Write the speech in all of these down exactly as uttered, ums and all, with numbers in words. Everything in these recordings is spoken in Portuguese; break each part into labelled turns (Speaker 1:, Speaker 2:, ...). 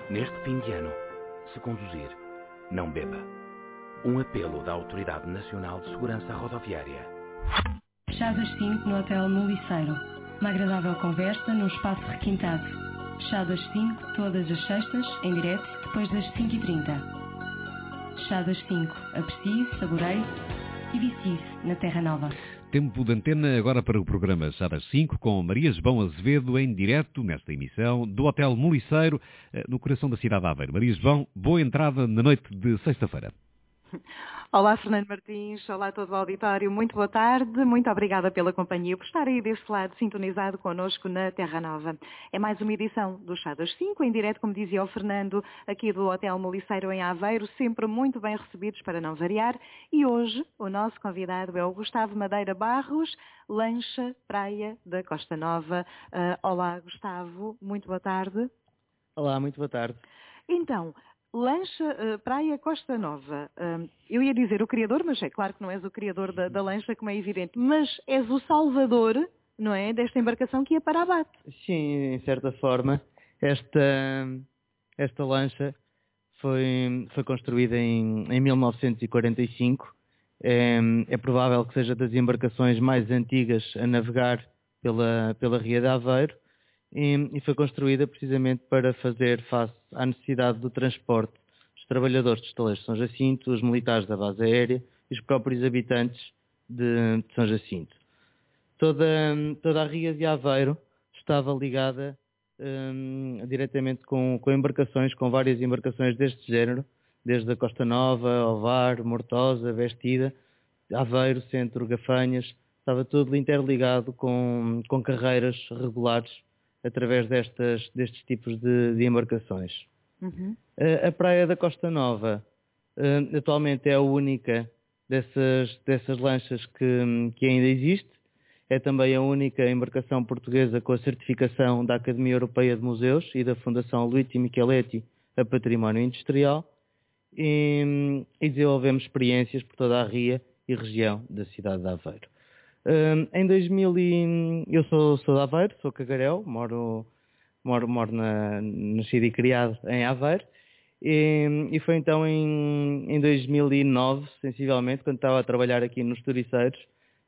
Speaker 1: Neste fim de ano, se conduzir, não beba. Um apelo da Autoridade Nacional de Segurança Rodoviária.
Speaker 2: Chá das cinco no Hotel Muliceiro. Uma agradável conversa num espaço requintado. Chá das cinco, todas as sextas, em direto, depois das cinco e trinta. Chá das cinco. Aprecie, saboreie e vicie-se na Terra Nova.
Speaker 3: Tempo de antena agora para o programa Chá das cinco, com Maria João Azevedo, em direto, nesta emissão, do Hotel Muliceiro, no coração da cidade de Aveiro. Maria João, boa entrada na noite de sexta-feira.
Speaker 4: Olá, Fernando Martins, olá a todo o auditório, muito boa tarde, muito obrigada pela companhia, por estar aí deste lado, sintonizado connosco na Terra Nova. É mais uma edição do Chá das cinco, em direto, como dizia o Fernando, aqui do Hotel Muliceiro em Aveiro, sempre muito bem recebidos, para não variar, e hoje o nosso convidado é o Gustavo Madeira Barros, Lancha Praia da Costa Nova. Uh, olá, Gustavo, muito boa tarde.
Speaker 5: Olá, muito boa tarde.
Speaker 4: Então, Lancha uh, Praia Costa Nova. Uh, eu ia dizer o criador, mas é claro que não és o criador da, da lancha, como é evidente. Mas és o salvador, não é, desta embarcação que ia para Abate.
Speaker 5: Sim, em certa forma. Esta, esta lancha foi, foi construída em, em mil novecentos e quarenta e cinco. É, é provável que seja das embarcações mais antigas a navegar pela, pela Ria de Aveiro. E, e foi construída precisamente para fazer face à necessidade do transporte dos trabalhadores dos estaleiros de São Jacinto, os militares da base aérea e os próprios habitantes de, de São Jacinto. Toda, toda a Ria de Aveiro estava ligada hum, diretamente com, com embarcações, com várias embarcações deste género, desde a Costa Nova, Ovar, Mortosa, Vestida, Aveiro, Centro, Gafanhas, estava tudo interligado com, com carreiras regulares através destas, destes tipos de, de embarcações.
Speaker 4: Uhum.
Speaker 5: A, a Praia da Costa Nova uh, atualmente é a única dessas, dessas lanchas que, que ainda existe. É também a única embarcação portuguesa com a certificação da Academia Europeia de Museus e da Fundação Luigi Micheletti a Património Industrial. E, e desenvolvemos experiências por toda a Ria e região da cidade de Aveiro. Um, em dois mil e... Eu sou, sou de Aveiro, sou cagarel, moro, moro, moro na, nascido e criado em Aveiro, e, e foi então em, em dois mil e nove, sensivelmente, quando estava a trabalhar aqui nos Turiceiros,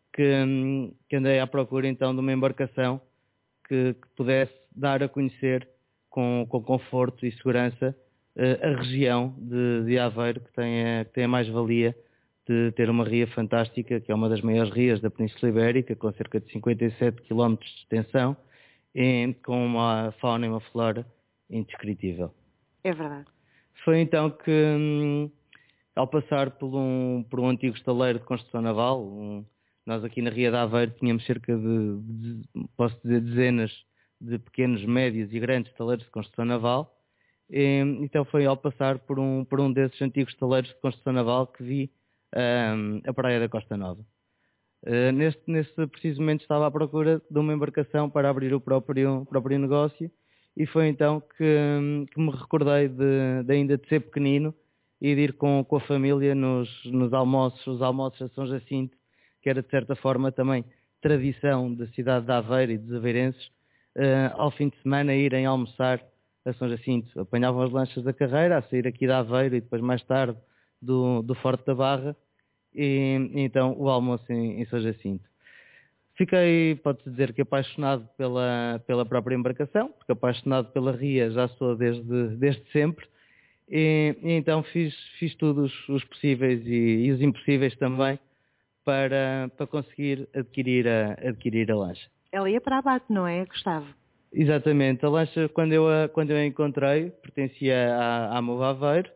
Speaker 5: que, que andei à procura então de uma embarcação que, que pudesse dar a conhecer com, com conforto e segurança uh, a região de, de Aveiro, que tem a, que tem a mais-valia de ter uma ria fantástica, que é uma das maiores rias da Península Ibérica, com cerca de cinquenta e sete quilómetros de extensão, e com uma fauna e uma flora indescritível.
Speaker 4: É verdade.
Speaker 5: Foi então que, hum, ao passar por um, por um antigo estaleiro de construção naval, um, nós aqui na Ria de Aveiro tínhamos cerca de, de, posso dizer, dezenas de pequenos, médios e grandes estaleiros de construção naval, e, então foi ao passar por um, por um desses antigos estaleiros de construção naval que vi Um, a Praia da Costa Nova. Uh, neste, neste preciso momento estava à procura de uma embarcação para abrir o próprio, próprio negócio e foi então que, um, que me recordei de, de ainda de ser pequenino e de ir com, com a família nos, nos almoços, os almoços a São Jacinto, que era de certa forma também tradição da cidade de Aveiro e dos aveirenses, uh, ao fim de semana irem almoçar a São Jacinto. Apanhavam as lanchas da carreira a sair aqui de Aveiro e depois mais tarde Do, do Forte da Barra e, e então o almoço em, em São Jacinto. Fiquei, pode-se dizer que apaixonado pela, pela própria embarcação, porque apaixonado pela Ria já sou desde, desde sempre e, e então fiz, fiz todos os, os possíveis e, e os impossíveis também para, para conseguir adquirir a, adquirir a lancha.
Speaker 4: Ela ia para Abate, não é, Gustavo?
Speaker 5: Exatamente, a lancha quando eu a, quando eu a encontrei pertencia à, à Mova Aveiro.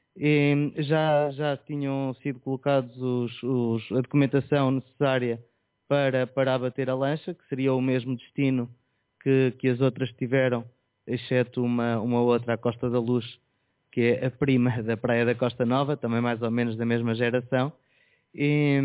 Speaker 5: E já, já tinham sido colocados os, os, a documentação necessária para, para abater a lancha, que seria o mesmo destino que, que as outras tiveram, exceto uma, uma outra, a Costa da Luz, que é a prima da Praia da Costa Nova, também mais ou menos da mesma geração. E,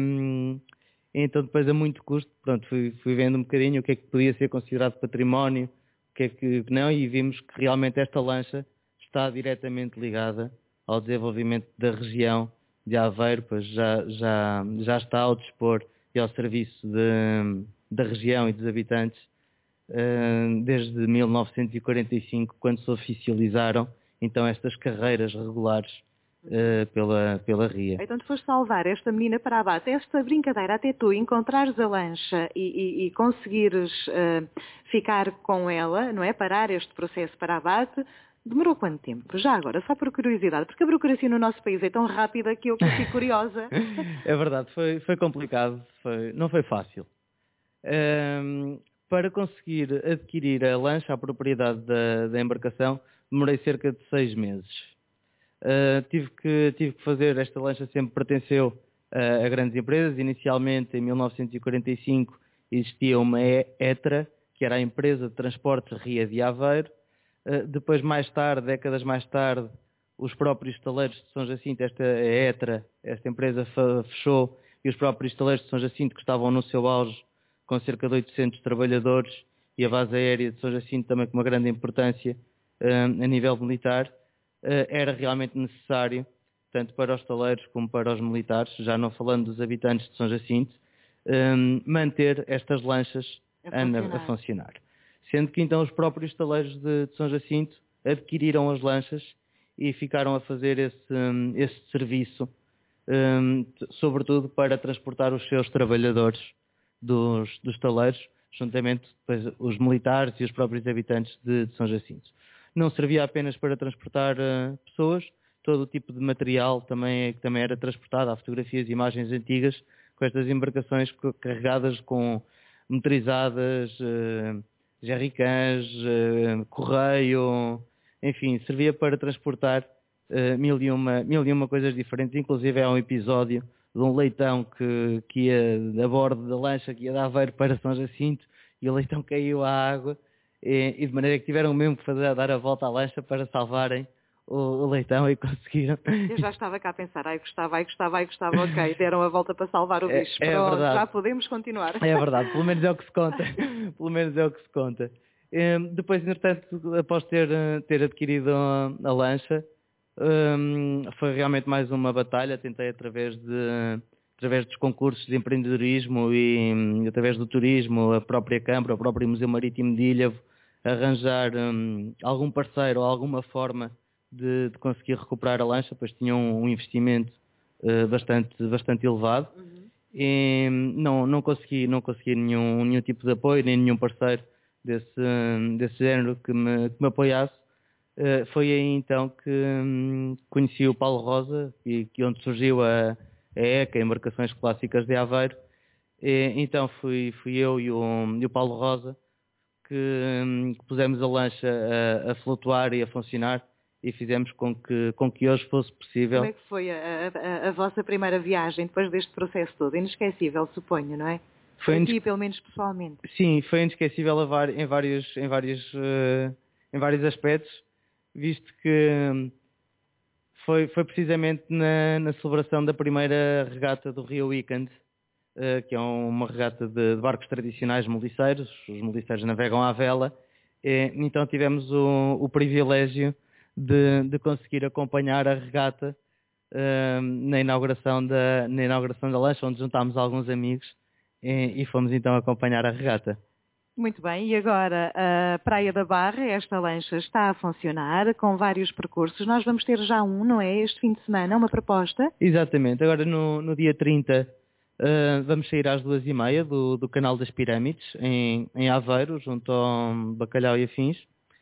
Speaker 5: e então depois a muito custo, pronto, fui, fui vendo um bocadinho o que é que podia ser considerado património, o que é que não, e vimos que realmente esta lancha está diretamente ligada ao desenvolvimento da região de Aveiro, pois já, já, já está ao dispor e ao serviço de, da região e dos habitantes desde mil novecentos e quarenta e cinco, quando se oficializaram então estas carreiras regulares uh, pela, pela ria.
Speaker 4: Então tu foste salvar esta menina para abate. Esta brincadeira, até tu encontrares a lancha e, e, e conseguires uh, ficar com ela, não é? Parar este processo para abate, demorou quanto tempo? Já agora, só por curiosidade, porque a burocracia no nosso país é tão rápida que eu fico curiosa.
Speaker 5: É verdade, foi, foi complicado, foi, não foi fácil. Um, para conseguir adquirir a lancha, a propriedade da, da embarcação, demorei cerca de seis meses. Uh, tive, que, tive que fazer, esta lancha sempre pertenceu uh, a grandes empresas. Inicialmente, em mil novecentos e quarenta e cinco, existia uma ETRA, que era a Empresa de Transportes Ria de Aveiro. Uh, depois, mais tarde, décadas mais tarde, os próprios estaleiros de São Jacinto, esta ETRA, esta empresa fechou, e os próprios estaleiros de São Jacinto, que estavam no seu auge, com cerca de oitocentos trabalhadores, e a base aérea de São Jacinto também com uma grande importância uh, a nível militar, uh, era realmente necessário, tanto para os estaleiros como para os militares, já não falando dos habitantes de São Jacinto, um, manter estas lanchas a funcionar. a funcionar. Sendo que então os próprios estaleiros de, de São Jacinto adquiriram as lanchas e ficaram a fazer esse, um, esse serviço, um, sobretudo para transportar os seus trabalhadores dos, dos estaleiros, juntamente depois, os militares e os próprios habitantes de, de São Jacinto. Não servia apenas para transportar uh, pessoas, todo o tipo de material também, que também era transportado, há fotografias e imagens antigas, com estas embarcações carregadas com motorizadas, uh, jerrycans, uh, correio, enfim, servia para transportar uh, mil, e uma, mil e uma coisas diferentes. Inclusive há um episódio de um leitão que, que ia a bordo da lancha, que ia de Aveiro para São Jacinto, e o leitão caiu à água, e, e de maneira que tiveram mesmo que fazer, dar a volta à lancha para salvarem o, o leitão, e conseguiram.
Speaker 4: Eu já estava cá a pensar, ai gostava, ai gostava, ai gostava, ok, deram a volta para salvar o bicho.
Speaker 5: É, é
Speaker 4: Pronto,
Speaker 5: verdade.
Speaker 4: Já podemos continuar.
Speaker 5: É verdade, pelo menos é o que se conta. Pelo menos é o que se conta. Um, depois, entretanto, após ter, ter adquirido a, a lancha, um, foi realmente mais uma batalha. Tentei através de através dos concursos de empreendedorismo e um, através do turismo, a própria Câmara, o próprio Museu Marítimo de Ilhavo, arranjar um, algum parceiro ou alguma forma de, de conseguir recuperar a lancha, pois tinham um, um investimento uh, bastante, bastante elevado. Uhum. E não, não consegui, não consegui nenhum, nenhum tipo de apoio, nem nenhum parceiro desse, desse género que me, que me apoiasse. Uh, foi aí então que um, conheci o Paulo Rosa, e que onde surgiu a, a ECA, Embarcações Clássicas de Aveiro. E, então fui, fui eu e o, e o Paulo Rosa que, um, que pusemos a lancha a, a flutuar e a funcionar, e fizemos com que, com que hoje fosse possível.
Speaker 4: Como é que foi a, a, a vossa primeira viagem depois deste processo todo? Inesquecível, suponho, não é? Foi aqui, ines... pelo menos pessoalmente.
Speaker 5: Sim, foi inesquecível em vários, em vários, uh, em vários aspectos, visto que foi, foi precisamente na, na celebração da primeira regata do Rio Weekend, uh, que é uma regata de, de barcos tradicionais moliceiros. Os moliceiros navegam à vela, e, então tivemos o, o privilégio De, de conseguir acompanhar a regata uh, na, inauguração da, na inauguração da lancha, onde juntámos alguns amigos e, e fomos então acompanhar a regata.
Speaker 4: Muito bem, e agora a Praia da Barra, esta lancha está a funcionar com vários percursos. Nós vamos ter já um, não é? Este fim de semana, uma proposta?
Speaker 5: Exatamente, agora no, no dia trinta uh, vamos sair às duas e meia do, do Canal das Pirâmides, em, em Aveiro, junto ao Bacalhau e Afins.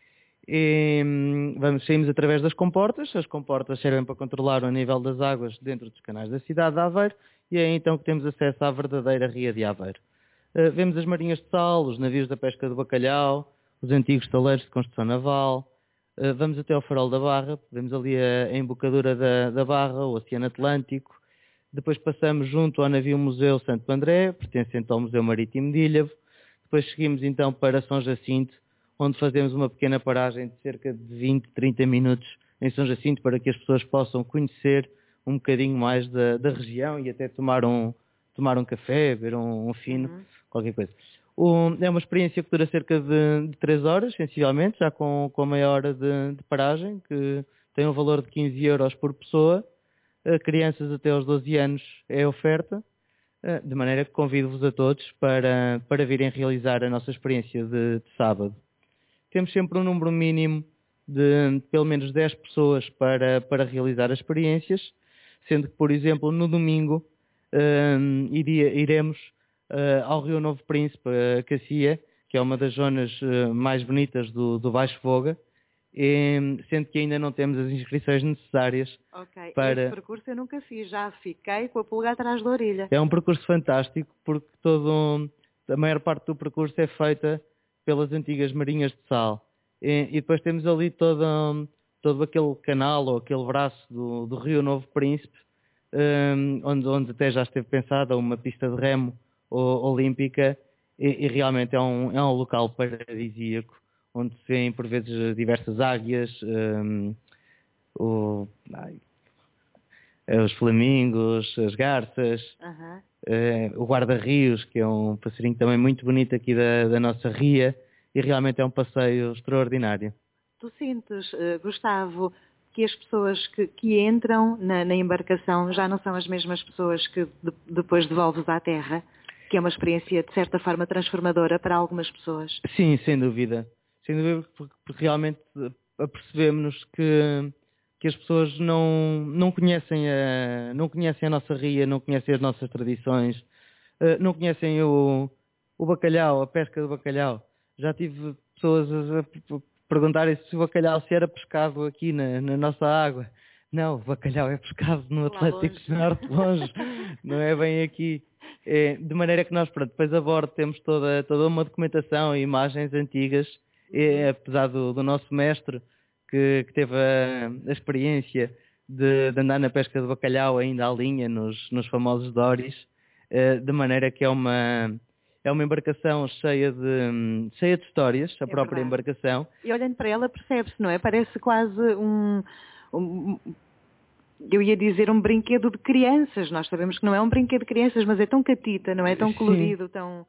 Speaker 5: E vamos, saímos através das comportas. As comportas servem para controlar o nível das águas dentro dos canais da cidade de Aveiro, e é então que temos acesso à verdadeira Ria de Aveiro. Uh, vemos as marinhas de sal, os navios da pesca do bacalhau, os antigos taleiros de construção naval. Uh, vamos até ao Farol da Barra, vemos ali a, a embocadura da, da Barra, o Oceano Atlântico. Depois passamos junto ao navio Museu Santo André, pertencente ao Museu Marítimo de Ilhavo. Depois seguimos então para São Jacinto, onde fazemos uma pequena paragem de cerca de vinte, trinta minutos em São Jacinto, para que as pessoas possam conhecer um bocadinho mais da, da região e até tomar um, tomar um café, ver um, um fino, uhum. qualquer coisa. O, é uma experiência que dura cerca de, de três horas, sensivelmente, já com, com a meia hora de, de paragem, que tem um valor de quinze euros por pessoa. A crianças até aos doze anos é oferta, de maneira que convido-vos a todos para, para virem realizar a nossa experiência de, de sábado. Temos sempre um número mínimo de pelo menos dez pessoas para, para realizar as experiências, sendo que, por exemplo, no domingo uh, iria, iremos uh, ao Rio Novo Príncipe, a Cacia, que é uma das zonas uh, mais bonitas do, do Baixo Voga, e, sendo que ainda não temos as inscrições necessárias.
Speaker 4: Ok,
Speaker 5: para...
Speaker 4: esse percurso eu nunca fiz, já fiquei com a pulga atrás da orelha.
Speaker 5: É um percurso fantástico, porque todo, a maior parte do percurso é feita pelas antigas marinhas de sal. E, e depois temos ali todo, todo aquele canal ou aquele braço do, do Rio Novo Príncipe, um, onde, onde até já esteve pensada uma pista de remo o, olímpica, e, e realmente é um, é um local paradisíaco, onde se vêem por vezes diversas águias, um, o, ai, os flamingos, as garças,
Speaker 4: Uhum.
Speaker 5: uh, o guarda-rios, que é um passarinho também muito bonito aqui da, da nossa ria, e realmente é um passeio extraordinário.
Speaker 4: Tu sentes, uh, Gustavo, que as pessoas que, que entram na, na embarcação já não são as mesmas pessoas que de, depois devolves à terra? Que é uma experiência, de certa forma, transformadora para algumas pessoas?
Speaker 5: Sim, sem dúvida. Sem dúvida, porque, porque realmente apercebemos-nos que, que as pessoas não, não, conhecem a, não conhecem a nossa ria, não conhecem as nossas tradições, uh, não conhecem o, o bacalhau, a pesca do bacalhau. Já tive pessoas a, a perguntarem se o bacalhau se era pescado aqui na, na nossa água. Não, o bacalhau é pescado no Atlântico Norte, longe, não é bem aqui. É, de maneira que nós, pronto, depois a bordo temos toda, toda uma documentação e imagens antigas, e, apesar do, do nosso mestre, que, que teve a, a experiência de, de andar na pesca de bacalhau ainda à linha, nos, nos famosos dories, é, de maneira que é uma... É uma embarcação cheia de, cheia de histórias, a
Speaker 4: é
Speaker 5: própria
Speaker 4: verdade.
Speaker 5: embarcação.
Speaker 4: E olhando para ela percebe-se, não é? Parece quase um, um, eu ia dizer um brinquedo de crianças. Nós sabemos que não é um brinquedo de crianças, mas é tão catita, não é? Tão colorido,
Speaker 5: Sim.
Speaker 4: tão...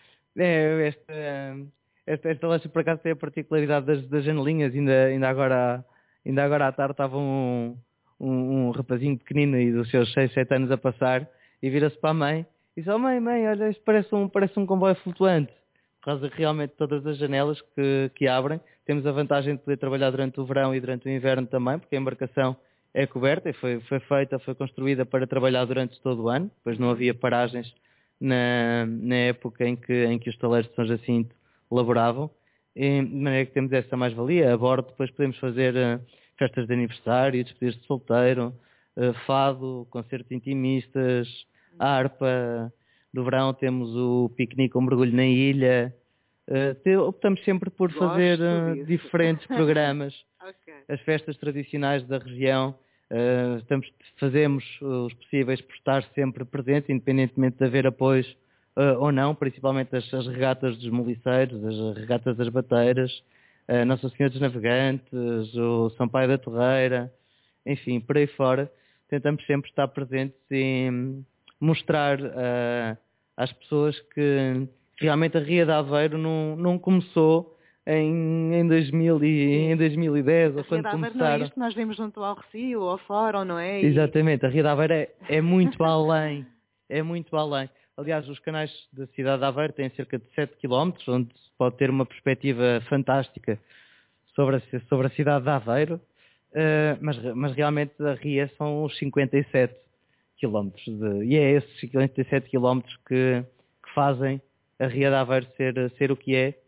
Speaker 5: É, esta, esta, esta lancha por acaso tem a particularidade das, das janelinhas. Ainda, ainda, agora, ainda agora à tarde estava um, um, um rapazinho pequenino e dos seus seis, sete anos a passar e vira-se para a mãe e diz: oh mãe, mãe, olha, isto parece um, parece um comboio flutuante. Por causa que realmente todas as janelas que, que abrem, temos a vantagem de poder trabalhar durante o verão e durante o inverno também, porque a embarcação é coberta e foi, foi feita, foi construída para trabalhar durante todo o ano, pois não havia paragens na, na época em que, em que os taleiros de São Jacinto laboravam, e, de maneira que temos essa mais-valia. A bordo depois podemos fazer uh, festas de aniversário, despedidas de solteiro, uh, fado, concertos intimistas, harpa. No verão temos o piquenique com mergulho na ilha. Uh, te, optamos sempre por
Speaker 4: Gosto
Speaker 5: fazer uh, diferentes programas.
Speaker 4: Okay.
Speaker 5: As festas tradicionais da região, uh, estamos, fazemos os possíveis por estar sempre presentes, independentemente de haver apoios uh, ou não, principalmente as, as regatas dos moliceiros, as regatas das bateiras, uh, Nossa Senhora dos Navegantes, o São Pai da Torreira, enfim, por aí fora, tentamos sempre estar presentes e mostrar uh, às pessoas que realmente a Ria de Aveiro não, não começou em, em, dois mil e, em dois mil e dez, ou quando começaram.
Speaker 4: Não é isto que nós vemos junto ao Recio, ou ao Fórum, não é? E...
Speaker 5: Exatamente, a Ria de Aveiro é, é muito além, é muito além. Aliás, os canais da cidade de Aveiro têm cerca de sete quilómetros, onde se pode ter uma perspectiva fantástica sobre a, sobre a cidade de Aveiro, uh, mas, mas realmente a Ria são os cinquenta e sete quilómetros, de, e é esses cinquenta e sete quilómetros que, que fazem a Ria de Aveiro ser, ser o que é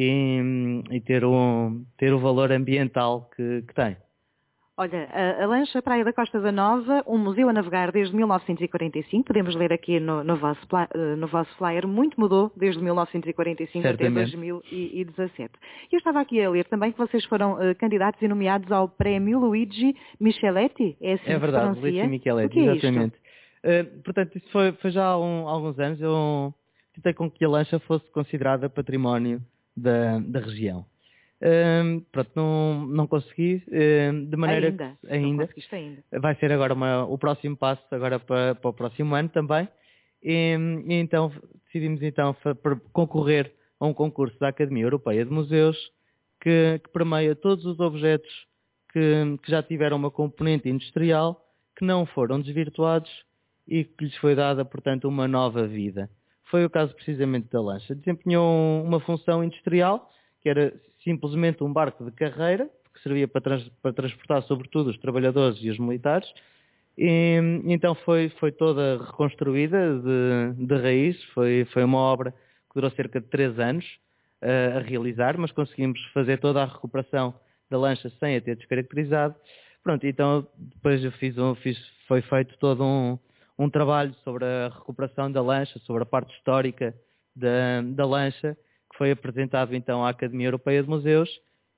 Speaker 5: e, e ter, um, ter o valor ambiental que, que tem.
Speaker 4: Olha, a, a lancha Praia da Costa da Nova, um museu a navegar desde mil novecentos e quarenta e cinco, podemos ler aqui no, no, vosso, no vosso flyer, muito mudou desde mil novecentos e quarenta e cinco
Speaker 5: Certamente.
Speaker 4: até dois mil e dezassete. Eu estava aqui a ler também que vocês foram uh, candidatos e nomeados ao Prémio Luigi Micheletti, é assim
Speaker 5: É verdade,
Speaker 4: que se pronuncia?
Speaker 5: Luigi Micheletti,
Speaker 4: é
Speaker 5: exatamente. Uh, portanto, isso foi, foi já há um, alguns anos, eu tentei com que a lancha fosse considerada património da, da região. Um, pronto, não, não consegui, um, de maneira
Speaker 4: ainda,
Speaker 5: que ainda,
Speaker 4: não conseguiste ainda.
Speaker 5: Vai ser agora uma, o próximo passo, agora para, para o próximo ano também, e, e então decidimos então concorrer a um concurso da Academia Europeia de Museus que, que permeia todos os objetos que, que já tiveram uma componente industrial, que não foram desvirtuados e que lhes foi dada, portanto, uma nova vida. Foi o caso precisamente da lancha. Desempenhou uma função industrial, que era simplesmente um barco de carreira, que servia para, trans, para transportar sobretudo os trabalhadores e os militares. E, então foi, foi toda reconstruída de, de raiz, foi, foi uma obra que durou cerca de três anos uh, a realizar, mas conseguimos fazer toda a recuperação da lancha sem a ter descaracterizado. Pronto, então depois eu fiz um, fiz, foi feito todo um, um trabalho sobre a recuperação da lancha, sobre a parte histórica da, da lancha, que foi apresentado então à Academia Europeia de Museus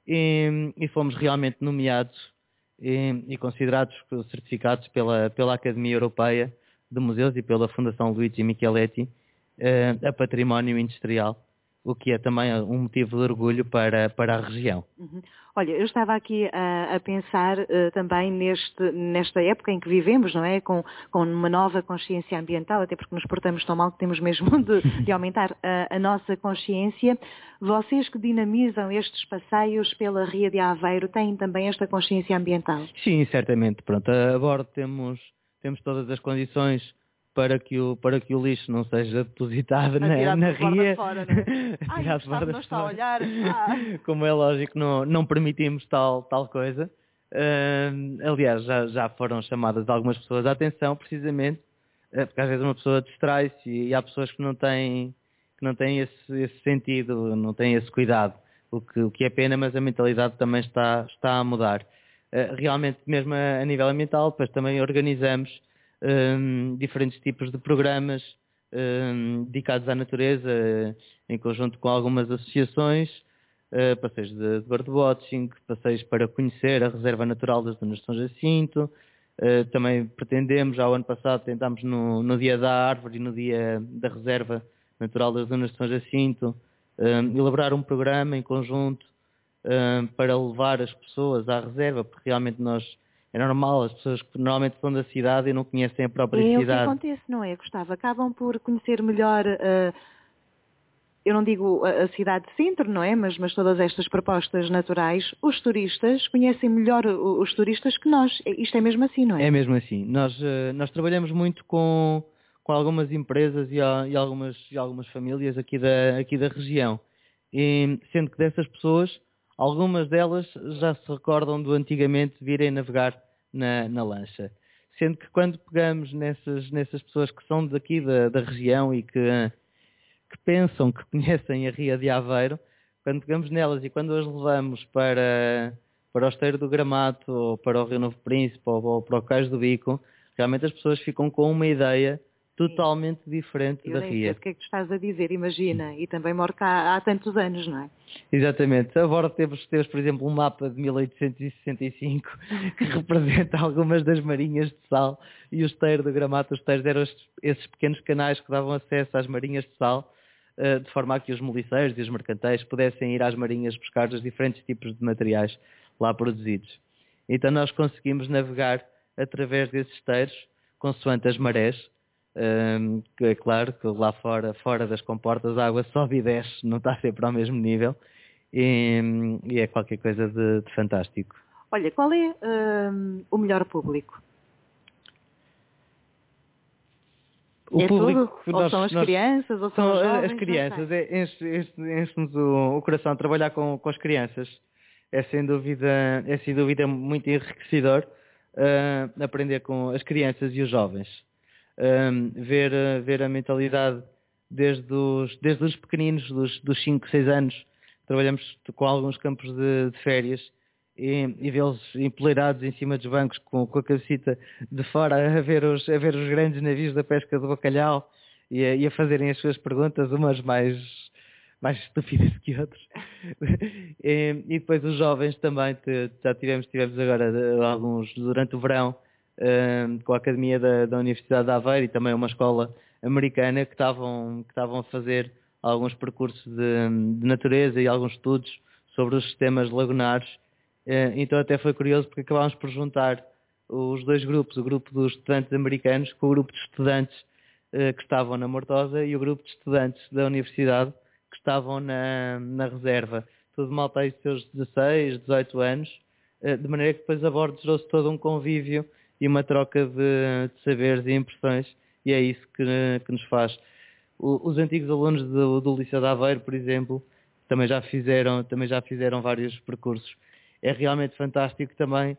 Speaker 5: e, e fomos realmente nomeados E, e considerados certificados pela, pela Academia Europeia de Museus e pela Fundação Luigi Micheletti eh, a património industrial, o que é também um motivo de orgulho para, para a região.
Speaker 4: Uhum. Olha, eu estava aqui a, a pensar uh, também neste, nesta época em que vivemos, não é? Com, com uma nova consciência ambiental, até porque nos portamos tão mal que temos mesmo de, de aumentar a, a nossa consciência. Vocês que dinamizam estes passeios pela Ria de Aveiro têm também esta consciência ambiental?
Speaker 5: Sim, certamente. Pronto, a bordo temos, temos todas as condições para que o, para que o lixo não seja depositado na, na ria.
Speaker 4: Fora, não é? Ai, o Gustavo não está a olhar. Ah.
Speaker 5: Como é lógico, não, não permitimos tal, tal coisa. Uh, aliás, já, já foram chamadas algumas pessoas a atenção, precisamente, uh, porque às vezes uma pessoa distrai-se e, e há pessoas que não têm, que não têm esse, esse sentido, não têm esse cuidado, o que, o que é pena, mas a mentalidade também está, está a mudar. Uh, realmente, mesmo a, a nível ambiental, depois também organizamos Um, diferentes tipos de programas um, dedicados à natureza, uh, em conjunto com algumas associações, uh, passeios de, de birdwatching, passeios para conhecer a Reserva Natural das Dunas de São Jacinto. Uh, também pretendemos, já o ano passado tentámos no, no Dia da Árvore e no Dia da Reserva Natural das Dunas de São Jacinto, um, elaborar um programa em conjunto um, para levar as pessoas à reserva, porque realmente nós é normal, as pessoas que normalmente são da cidade e não conhecem a própria
Speaker 4: é
Speaker 5: cidade.
Speaker 4: É o que acontece, não é, Gustavo? Acabam por conhecer melhor, uh, eu não digo a, a cidade de centro, não é? Mas, mas todas estas propostas naturais, os turistas conhecem melhor os, os turistas que nós. Isto é mesmo assim, não é?
Speaker 5: É mesmo assim. Nós, uh, nós trabalhamos muito com, com algumas empresas e, e, algumas, e algumas famílias aqui da, aqui da região. E, sendo que dessas pessoas, algumas delas já se recordam do antigamente virem navegar na, na lancha. Sendo que quando pegamos nessas, nessas pessoas que são daqui da, da região e que, que pensam que conhecem a Ria de Aveiro, quando pegamos nelas e quando as levamos para, para o Esteiro do Gramato, ou para o Rio Novo Príncipe, ou, ou para o Cais do Bico, realmente as pessoas ficam com uma ideia totalmente diferente
Speaker 4: eu
Speaker 5: da
Speaker 4: nem
Speaker 5: Ria.
Speaker 4: sei o que é que tu estás a dizer, imagina, e também moro cá há tantos anos, não é?
Speaker 5: Exatamente. Agora temos, temos, por exemplo, um mapa de mil oitocentos e sessenta e cinco que representa algumas das marinhas de sal e o esteiro do Gramato. Os esteiros eram estes, esses pequenos canais que davam acesso às marinhas de sal, uh, de forma a que os moliceiros e os mercantéis pudessem ir às marinhas buscar os diferentes tipos de materiais lá produzidos. Então nós conseguimos navegar através desses esteiros, consoante as marés. Um, que é claro que lá fora, fora das comportas a água sobe e desce, não está sempre ao mesmo nível e, e é qualquer coisa de, de fantástico.
Speaker 4: Olha, qual é um, o melhor público?
Speaker 5: O
Speaker 4: é
Speaker 5: público
Speaker 4: tudo?
Speaker 5: Nós,
Speaker 4: ou são as
Speaker 5: nós,
Speaker 4: crianças, ou são,
Speaker 5: são
Speaker 4: os jovens?
Speaker 5: as crianças, é, enche-nos o, o coração trabalhar com, com as crianças. É sem dúvida, é sem dúvida muito enriquecedor uh, aprender com as crianças e os jovens. Um, ver, ver a mentalidade desde os, desde os pequeninos, dos, dos cinco, seis anos. Trabalhamos com alguns campos de, de férias e, e vê-los empoleirados em cima dos bancos com, com a cabecita de fora a ver, os, a ver os grandes navios da pesca do bacalhau e a, e a fazerem as suas perguntas, umas mais, mais estúpidas que outras. e, e depois os jovens também, te, já tivemos, tivemos agora alguns durante o verão, Uh, com a Academia da, da Universidade de Aveiro e também uma escola americana que estavam, que estavam a fazer alguns percursos de, de natureza e alguns estudos sobre os sistemas lagunares. Uh, então até foi curioso porque acabámos por juntar os dois grupos, o grupo dos estudantes americanos com o grupo de estudantes uh, que estavam na Mortosa e o grupo de estudantes da universidade que estavam na, na reserva. Tudo malta aí dos seus dezasseis, dezoito anos, uh, de maneira que depois a bordo gerou-se todo um convívio e uma troca de, de saberes e impressões, e é isso que, que nos faz. O, os antigos alunos do, do Liceu de Aveiro, por exemplo, também já fizeram, também já fizeram vários percursos. é realmente fantástico também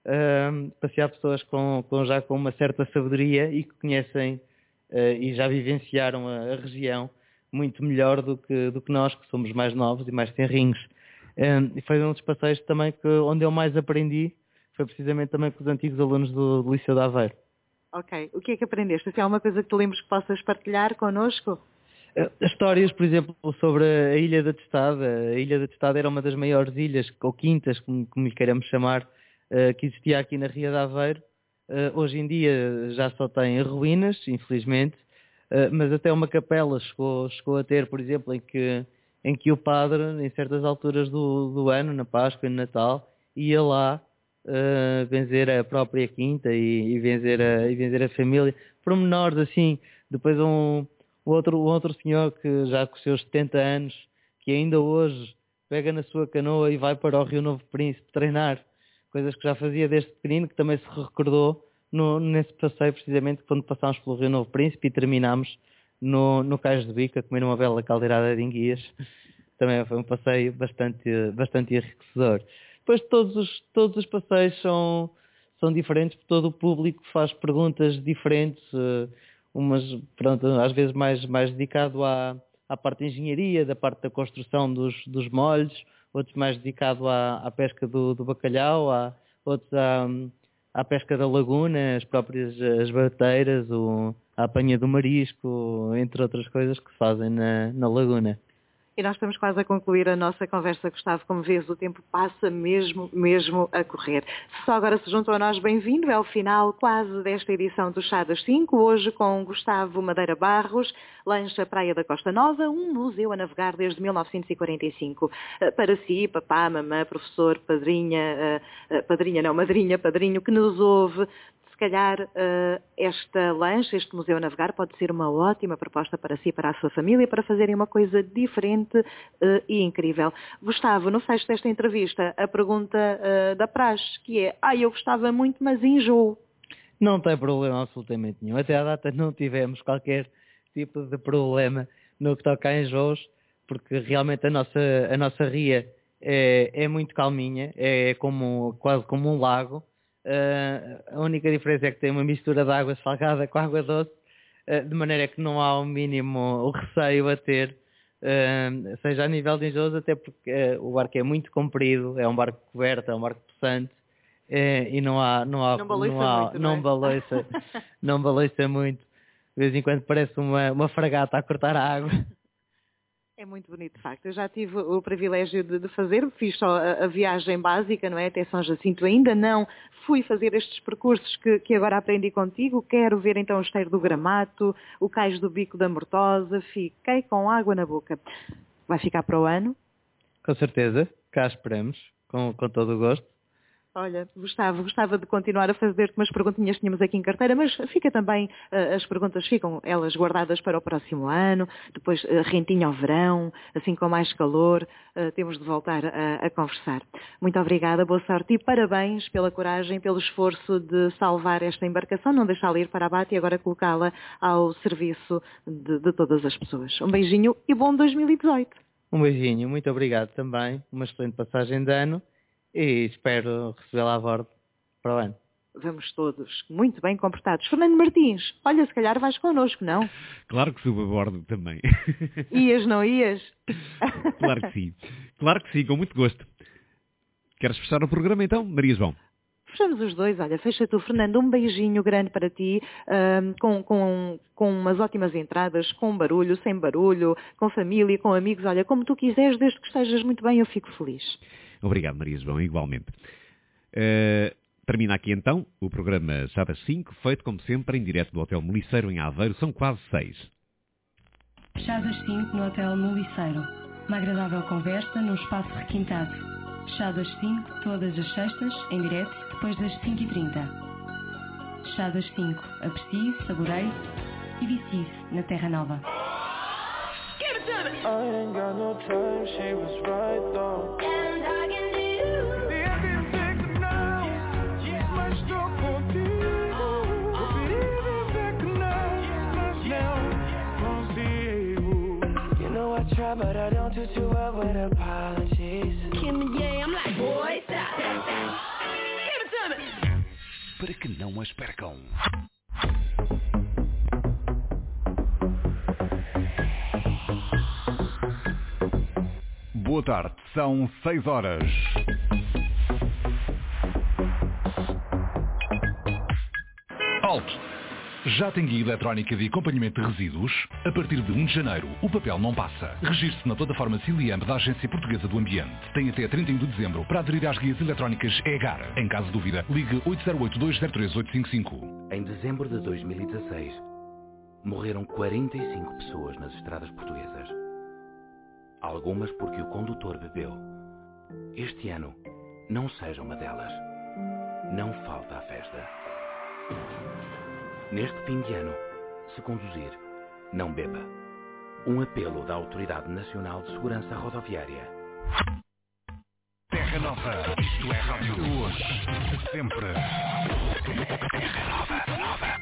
Speaker 5: uh, passear pessoas com, com, já com uma certa sabedoria e que conhecem uh, e já vivenciaram a, a região muito melhor do que, do que nós, que somos mais novos e mais tenrinhos. Um, e foi um dos passeios também que, onde eu mais aprendi, foi precisamente também com os antigos alunos do, do Liceu de Aveiro.
Speaker 4: Ok. O que é que aprendeste? Se há alguma coisa que te lembres que possas partilhar connosco?
Speaker 5: Histórias, por exemplo, sobre a Ilha da Testada. A Ilha da Testada era uma das maiores ilhas, ou quintas, como, como lhe queiramos chamar, que existia aqui na Ria de Aveiro. Hoje em dia já só tem ruínas, infelizmente, mas até uma capela chegou, chegou a ter, por exemplo, em que, em que o padre, em certas alturas do, do ano, na Páscoa e no Natal, ia lá uh, benzer a própria quinta e, e, benzer a, e benzer a família. Pormenores assim, depois um... O outro, o outro senhor que já com os seus setenta anos, que ainda hoje pega na sua canoa e vai para o Rio Novo Príncipe treinar, coisas que já fazia desde pequenino, que também se recordou no, nesse passeio, precisamente quando passámos pelo Rio Novo Príncipe e terminámos no, no Cais de Bico a comer uma bela caldeirada de enguias. Também foi um passeio bastante, bastante enriquecedor. Depois todos os, todos os passeios são, são diferentes, porque todo o público faz perguntas diferentes, umas, pronto, às vezes mais, mais dedicado à, à parte de engenharia, da parte da construção dos, dos molhos, outros mais dedicado à, à pesca do, do bacalhau, à, outros à, à pesca da laguna, as próprias as bateiras, o, a apanha do marisco, entre outras coisas que se fazem na, na laguna.
Speaker 4: E nós estamos quase a concluir a nossa conversa, Gustavo. Como vês, o tempo passa mesmo, mesmo a correr. Se só agora se juntam a nós, bem-vindo. É o final quase desta edição do Chá das cinco. Hoje com Gustavo Madeira Barros, lancha Praia da Costa Nova, um museu a navegar desde mil novecentos e quarenta e cinco. Para si, papá, mamã, professor, padrinha, padrinha não, madrinha, padrinho, que nos ouve, se calhar esta lancha, este museu a navegar, pode ser uma ótima proposta para si e para a sua família, para fazerem uma coisa diferente e incrível. Gustavo, no fecho desta entrevista, a pergunta da praxe, que é, ah, eu gostava muito, mas enjoo.
Speaker 5: Não tem problema absolutamente nenhum. Até à data não tivemos qualquer tipo de problema no que toca a enjoos, porque realmente a nossa, a nossa ria é, é muito calminha, é como, quase como um lago. Uh, a única diferença é que tem uma mistura de água salgada com água doce, uh, de maneira que não há o mínimo o receio a ter, uh, seja a nível de enjoos, até porque uh, o barco é muito comprido, é um barco coberto, é um barco possante, uh, e não há não há
Speaker 4: não balança
Speaker 5: não há,
Speaker 4: muito, não,
Speaker 5: não
Speaker 4: é?
Speaker 5: balança, não balança muito. De vez em quando parece uma, uma fragata a cortar a água.
Speaker 4: É muito bonito, de facto. Eu já tive o privilégio de, de fazer, fiz só a, a viagem básica, não é? Até São Jacinto ainda não fui fazer estes percursos que, que agora aprendi contigo. Quero ver então o Esteiro do Gramato, o Cais do Bico da Mortosa. Fiquei com água na boca. Vai ficar para o ano?
Speaker 5: Com certeza, cá esperamos, com, com todo o gosto.
Speaker 4: Olha, Gustavo, gostava de continuar a fazer-te umas perguntinhas que tínhamos aqui em carteira, mas fica também, uh, as perguntas ficam elas guardadas para o próximo ano, depois uh, rentinho ao verão, assim com mais calor, uh, temos de voltar a, a conversar. Muito obrigada, boa sorte e parabéns pela coragem, pelo esforço de salvar esta embarcação, não deixá-la ir para abate e agora colocá-la ao serviço de, de todas as pessoas. Um beijinho e bom dois mil e dezoito.
Speaker 5: Um beijinho, muito obrigado também, uma excelente passagem de ano. E espero recebê-la a bordo para o ano.
Speaker 4: Vamos todos muito bem comportados. Fernando Martins, olha, se calhar vais connosco, não?
Speaker 3: Claro que subo a bordo também.
Speaker 4: Ias, não ias?
Speaker 3: Claro que sim. Claro que sim, com muito gosto. Queres fechar o programa então, Maria João?
Speaker 4: Fechamos os dois, olha, fecha tu, Fernando, um beijinho grande para ti, um, com, com, com umas ótimas entradas, com barulho, sem barulho, com família, com amigos, olha, como tu quiseres, desde que estejas muito bem, eu fico feliz.
Speaker 3: Obrigado, Maria João, igualmente. Uh, termina aqui então o programa Chá das cinco, feito como sempre em direto do Hotel Moliceiro em Aveiro, são quase seis.
Speaker 2: Chá das cinco no Hotel Moliceiro. Uma agradável conversa num espaço requintado. Chá das cinco, todas as sextas, em direto, depois das cinco e trinta. Chá das cinco, aprecie, saboreie e vicie-se na Terra Nova.
Speaker 6: I ain't got no time, she was right though. And I can do the ending thing now. Mas estou contigo. Viver back now. Mas não consigo. You know I try, but I don't do too well with apologies. Kim, yeah, I'm like, boy, stop.
Speaker 7: para que não as percam. Boa tarde, são seis horas. Alto! Já tem guia eletrónica de acompanhamento de resíduos? A partir de um de janeiro, o papel não passa. Registre-se na plataforma Ciliamp da Agência Portuguesa do Ambiente. Tem até trinta e um de dezembro para aderir às guias eletrónicas EGAR. Em caso de dúvida, ligue oito zero oito, dois zero três, oito cinco cinco.
Speaker 1: Em dezembro de dois mil e dezasseis, morreram quarenta e cinco pessoas nas estradas portuguesas. Algumas porque o condutor bebeu. Este ano, não seja uma delas. Não falta à festa. Neste fim de ano, se conduzir, não beba. Um apelo da Autoridade Nacional de Segurança Rodoviária.
Speaker 7: Terra Nova, isto é rádio. Hoje, sempre. Terra Nova, Nova.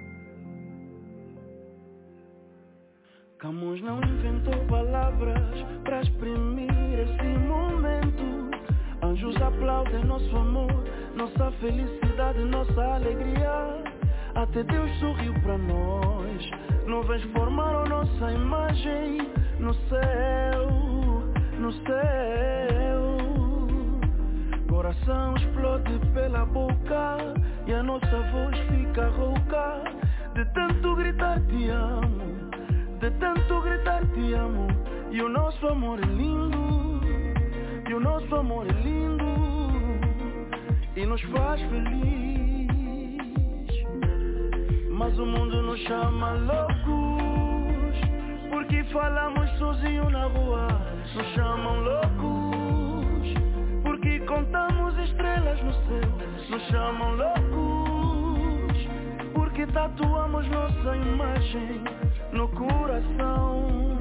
Speaker 6: Camões não inventou palavras para exprimir esse momento. Anjos aplaudem nosso amor, nossa felicidade, nossa alegria. Até Deus sorriu para nós. Nuvens formaram nossa imagem no céu, no céu. Coração explode pela boca e a nossa voz fica rouca. De tanto gritar te amo, de tanto gritar te amo. E o nosso amor é lindo, e o nosso amor é lindo, e nos faz feliz. Mas o mundo nos chama loucos, porque falamos sozinho na rua. Nos chamam loucos, porque contamos estrelas no céu. Nos chamam loucos, porque tatuamos nossa imagem no coração.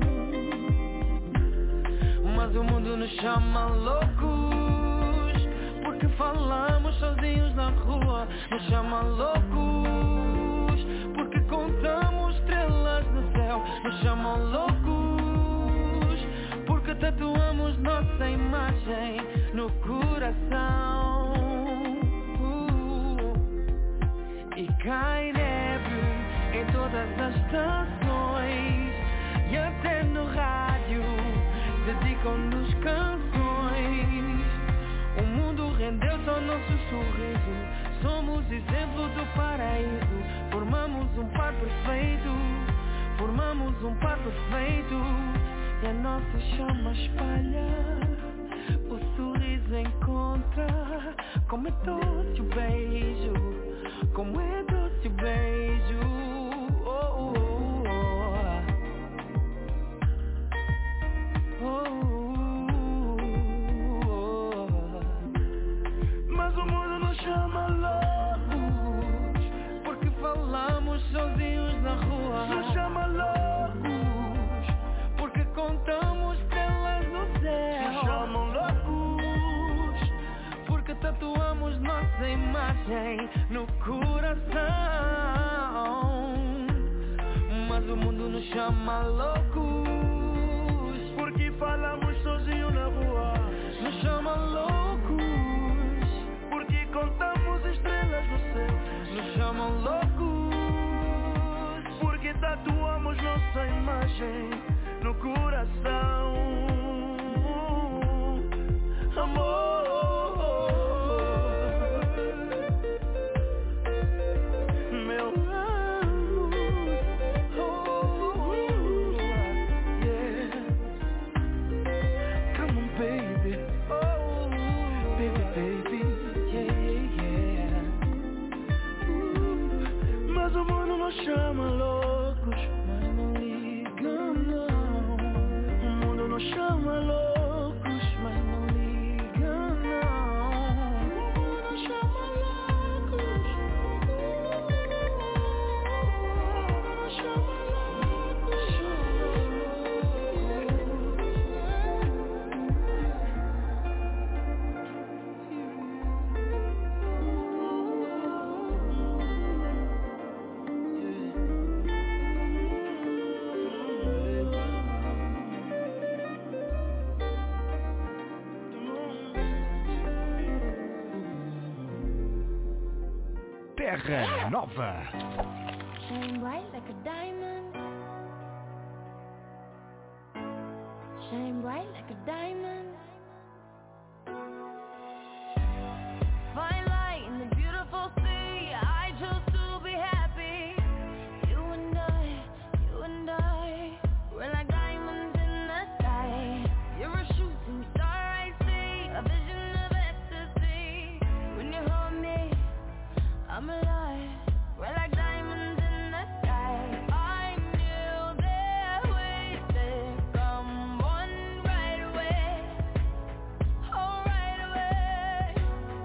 Speaker 6: Mas o mundo nos chama loucos, porque falamos sozinhos na rua. Nos chama loucos, porque contamos estrelas no céu. Nos chamam loucos, porque tatuamos nossa imagem no coração. uh, E cai neve em todas as estações, e até no rádio dedicam-nos canções. O mundo rendeu-se ao nosso sorriso. Somos exemplo do paraíso. Formamos um par perfeito, formamos um par perfeito. E a nossa chama espalha, o sorriso encontra. Como é doce o beijo, como é doce o beijo. Oh, oh, oh. Oh, oh, oh. Mas o mundo nos chama loucos, porque falamos sozinhos na rua. Nos chama loucos, porque contamos estrelas no céu. Nos chamam loucos, porque tatuamos nossa imagem no coração. Mas o mundo nos chama loucos, porque falamos sozinho na rua. Nos chama loucos, porque contamos estrelas no céu. Nos chamam loucos, porque tatuamos nossa imagem no coração. Amor, meu amor, oh, yeah.
Speaker 8: Terra Nova.
Speaker 9: Shine bright like a diamond. Shine bright like a diamond. Find light in the beautiful sea. I chose to be happy. You and I, you and I, we're like diamonds in the sky. You're a shooting star I see, a vision of ecstasy. When you hold me, I'm alive. We're like diamonds in the sky. I knew that we would come one right away. Oh, right away.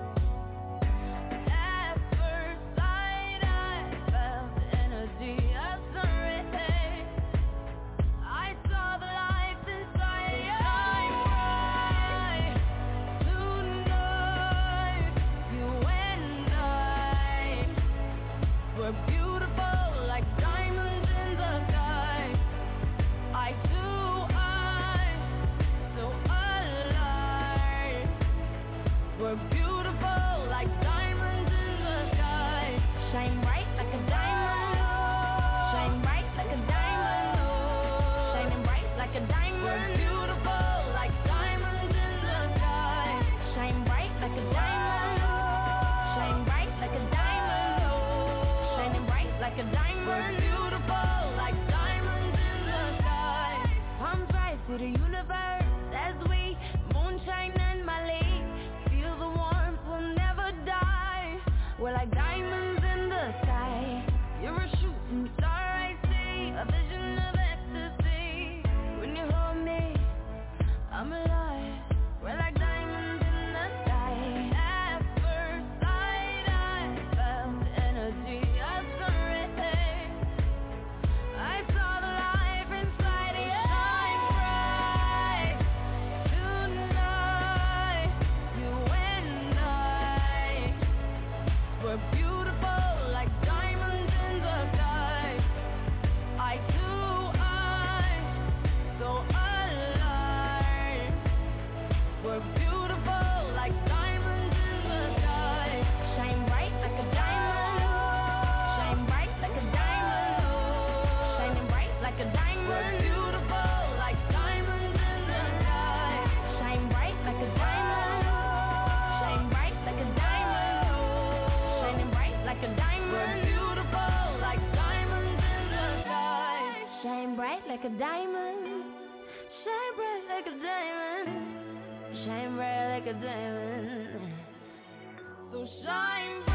Speaker 9: At first sight, I felt the energy of sun rays. I saw the light inside you. Shine bright tonight. You and I, we're beautiful like diamonds in the sky. Eye to eye, so alive. We're beautiful like diamonds in the sky. Shine bright like a diamond. Shine bright like a diamond. Shining bright like a diamond. We're beautiful like diamonds in the sky. Shine bright like a diamond. Shine bright like a diamond. Shining bright like a diamond. We're beautiful like diamonds in the sky. Palms rise to the universe as we moonshine and Mali. Feel the warmth, we'll never die. We're like diamonds in the sky. You're a shooting star I see, a vision of ecstasy. When you hold me, I'm alive. We're like diamonds in the sky. At first sight, I felt the energy of sun rays. I saw the life inside of you. Shine bright tonight. You and I, we're beautiful like diamonds in the sky. Eye to eye, so alive. We're beautiful like diamonds in the sky. Shine bright like a diamond. Shine bright like a diamond. Shining bright like a diamond. We're beautiful like diamonds in the sky. Shine bright like a diamond. Shine bright like a diamond. Shining bright like a diamond. We're beautiful like diamonds in the sky. Shine bright like a diamond. Shine bright like a diamond. Shine bright like a diamond. So shine